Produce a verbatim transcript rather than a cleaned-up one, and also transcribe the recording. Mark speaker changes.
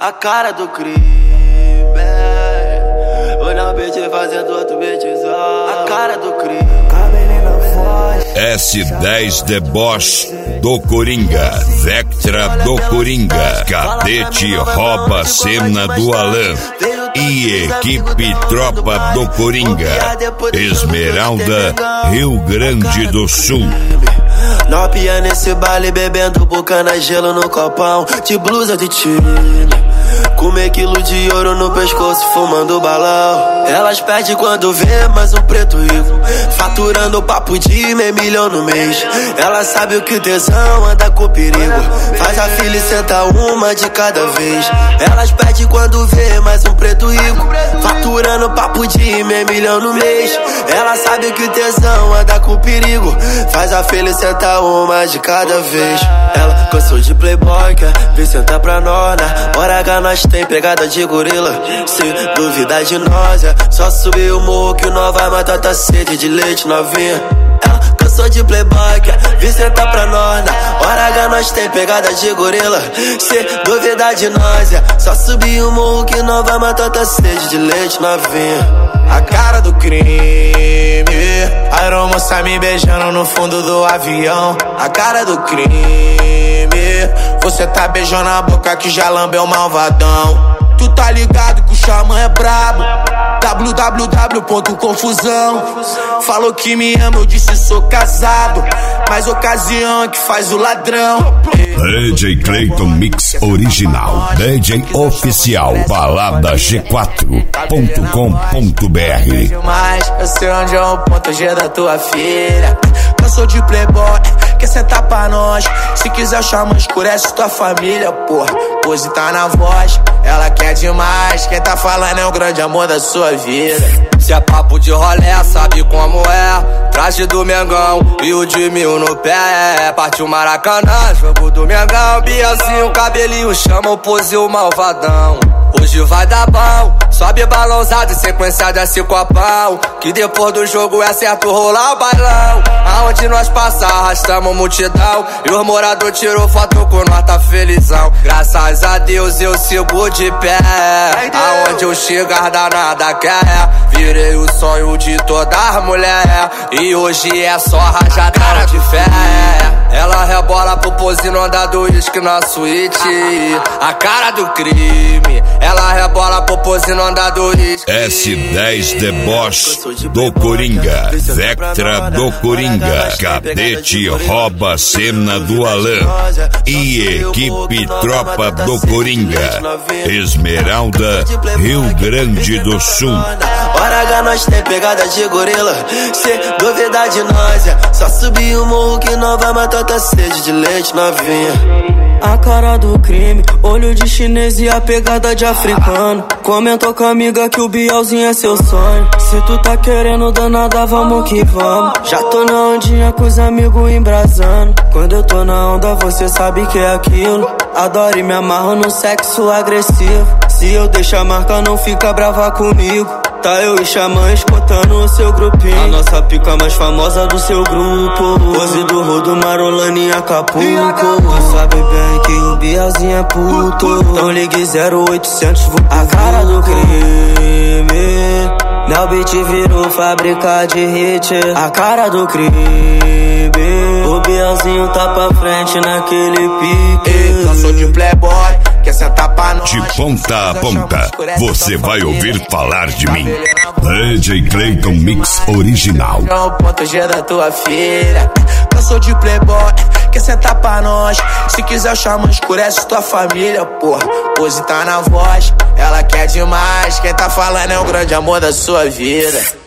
Speaker 1: A cara do crime, o não beat fazendo outro beat só. A cara do crime.
Speaker 2: S dez Deboche do Coringa, Vectra do Coringa, Cadete rouba a cena do Alan e equipe Tropa do Coringa, Esmeralda, Rio Grande do Sul.
Speaker 1: Nopia nesse baile bebendo bucana, gelo no copão, de blusa de time. Comer quilo de ouro no pescoço, fumando balão. Elas pedem quando vê mais um preto rico, faturando papo de meio milhão no mês. Ela sabe o que o tesão anda com perigo, faz a filha e senta uma de cada vez. Elas pedem quando vê mais um preto rico, faturando papo de meio milhão no mês. Ela sabe que o tesão anda com perigo, faz a filha e senta uma de cada vez. Ela cansou de playboy, quer vir sentar pra nós. Na hora H nós tem pegada de gorila, se duvidar de nós é só subir o morro que nós vai matar tua sede de leite novinha. Ela cansou de playboy, quer vir sentar pra nós. Na hora H nós tem pegada de gorila, se duvidar de nós é só subir o morro que nós vai matar tua sede de leite novinha.
Speaker 3: A cara do crime, a aeromoça me beijando no fundo do avião. A cara do crime, você tá beijando a boca que já lambeu malvadão. Tu tá ligado que o xamã é brabo, w w w ponto confusão. Falou que me ama, eu disse sou casado, mas ocasião é que faz o ladrão.
Speaker 2: D J Clayton Mix Original, D J Oficial, balada g quatro ponto com ponto b r.
Speaker 3: Mas eu sei onde é o ponto G da tua filha. Cansou de playboy, quer sentar pra nós. Se quiser chama, escurece tua família, porra. Pose tá na voz, ela quer demais. Quem tá falando é o grande amor da sua vida.
Speaker 4: Se é papo de rolé, sabe como é. Traje do Mengão e o de mil no pé. Partiu Maracanã, jogo do Mengão. Bielzinho, cabelinho, chama o pose o malvadão. Hoje vai dar bom, sobe balãozado e sequência desse copão. Que depois do jogo é certo rolar o bailão. Aonde nós passar, arrastamos multidão. E os moradores tirou foto com nós, tá felizão. Graças a Deus eu sigo de pé. Aonde eu chegar danada quer. Virei o sonho de toda as mulher. E hoje é só rajadão de fé. Ela rebola pro pose no andar do uísque na suíte. A cara do crime. Ela rebola pro pose no andar do uísque.
Speaker 2: S dez Deboche do Coringa, Vectra do Coringa, Cadete rouba a cena do Alan e equipe Tropa do Coringa, Esmeralda, Rio Grande do Sul.
Speaker 1: Hora H nós tem pegada de gorila, se duvidar de nós é só subir o morro que nós vai matar tua sede de leite novinha. A cara do crime, olho de chinês e a pegada de africano. Comentou com a amiga que o Bielzinho é seu sonho. Se tu tá querendo danada, vamos que vamos. Já tô na ondinha com os amigos embrasando. Quando eu tô na onda, você sabe que é aquilo. Adoro e me amarro no sexo agressivo. Se eu deixar a marca, não fica brava comigo. Tá eu e Xamã escutando o seu grupinho. A nossa pica mais famosa do seu grupo. Pose do Rodo, Marolane e Acapulco. Tu sabe bem que o Bielzinho é puto. Então ligue zero oitocentos. A cara do crime. Meu beat virou fábrica de hit. A cara do crime. O Bielzinho tá pra frente naquele pique.
Speaker 3: Ei, cansou de playboy, quer sentar pra nós.
Speaker 2: De ponta a ponta, você vai ouvir falar de mim. D J Clayton Mix Original.
Speaker 3: É o ponto G da tua filha. Cansou de playboy, quer sentar pra nós. Se quiser chama, escurece tua família, porra. Pose tá na voz, ela quer demais. Quem tá falando é o grande amor da sua vida.